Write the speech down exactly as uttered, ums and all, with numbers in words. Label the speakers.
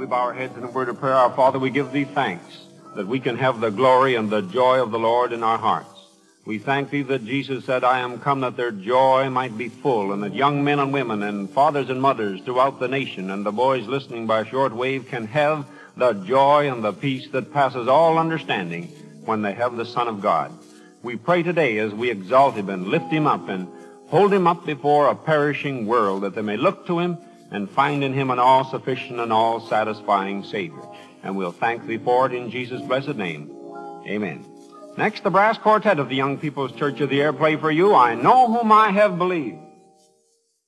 Speaker 1: We bow our heads in a word of prayer. Our Father, we give thee thanks that we can have the glory and the joy of the Lord in our hearts. We thank thee that Jesus said, I am come that their joy might be full, and that young men and women and fathers and mothers throughout the nation and the boys listening by shortwave can have the joy and the peace that passes all understanding when they have the Son of God. We pray today as we exalt him and lift him up and hold him up before a perishing world, that they may look to him and find in him an all-sufficient and all-satisfying Savior. And we'll thank thee for it in Jesus' blessed name. Amen. Next, the brass quartet of the Young People's Church of the Air play for you, I Know Whom I Have Believed.